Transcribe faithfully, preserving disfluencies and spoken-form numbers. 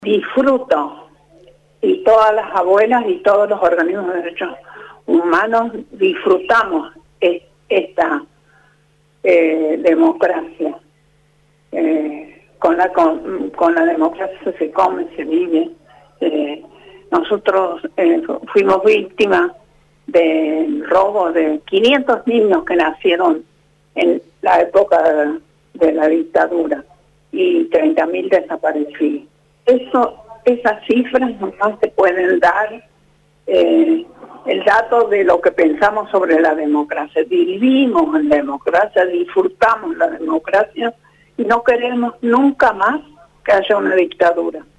disfruto, y todas las abuelas y todos los organismos de derechos humanos disfrutamos es, esta eh, democracia. Eh, con, la, con, con la democracia se come, se vive. Eh, nosotros eh, fuimos víctimas del robo de quinientos niños que nacieron en la época de, de la dictadura y treinta mil desaparecidos. Eso, esas cifras nomás te pueden dar eh, el dato de lo que pensamos sobre la democracia. Vivimos en democracia, disfrutamos la democracia y no queremos nunca más que haya una dictadura.